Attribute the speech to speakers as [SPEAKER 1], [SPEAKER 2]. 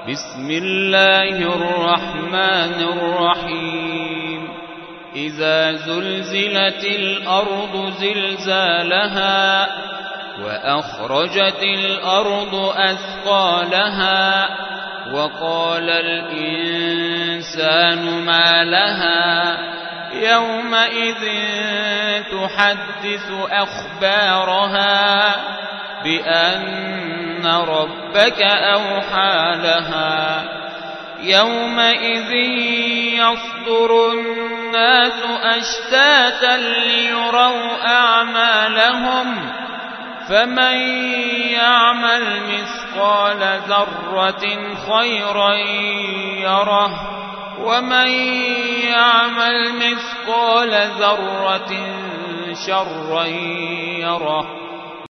[SPEAKER 1] بسم الله الرحمن الرحيم إذا زلزلت الأرض زلزالها وأخرجت الأرض أثقالها وقال الإنسان ما لها يومئذ تحدث أخبارها بأن ربك أوحى لها يومئذ يصدر الناس أشتاتا ليروا أعمالهم فمن يعمل مثقال ذرة خيرا يره ومن يعمل مثقال ذرة شرا يره